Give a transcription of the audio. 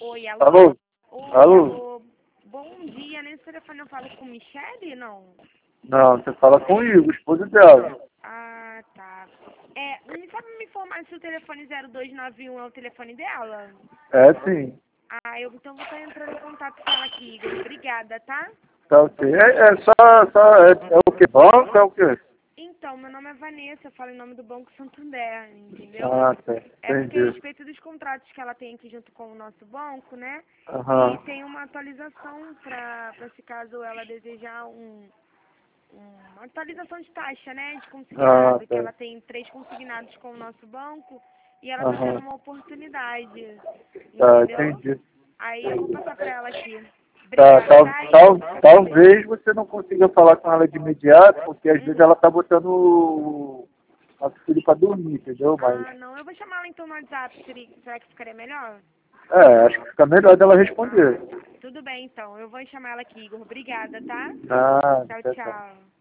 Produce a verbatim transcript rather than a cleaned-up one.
Oi, alô? Alô? Oi, Alô? alô. Bom dia, nesse telefone eu falo com Michele, não? Não, você fala com o Igor, esposo dela. Ah, tá. É, me sabe me informar se o telefone zero dois nove um é o telefone dela? É sim. Ah, eu então vou estar entrando em contato com ela aqui, Igor. Obrigada, tá? Tá ok. É, é só, só é, é o que? Banco é o quê? Então, meu nome é Vanessa, eu falo em nome do Banco Santander, entendeu? Ah, tá. É porque a Entendi. respeito dos contratos que ela tem aqui junto com o nosso banco, né? E Aham. tem uma atualização para se caso ela desejar um, um- uma atualização de taxa, né? De Ah, consignado, que tá. ela tem três consignados com o nosso banco e ela está tendo Aham. uma oportunidade, Tá, entendeu? entendi. Aí eu vou passar para ela aqui. Tá, Obrigada, tal, tá, tal, Igor? talvez você não consiga falar com ela de imediato, porque às vezes Uhum. ela tá botando o nosso filho pra dormir, entendeu? Mas, Ah, não, eu vou chamar ela então no WhatsApp. Seria- Será que ficaria melhor? é, acho que fica melhor dela Ah, responder. tá. Tudo bem, então. Eu vou chamar ela aqui, Igor. Obrigada, tá? Ah, Tchau, tá, tá. tchau.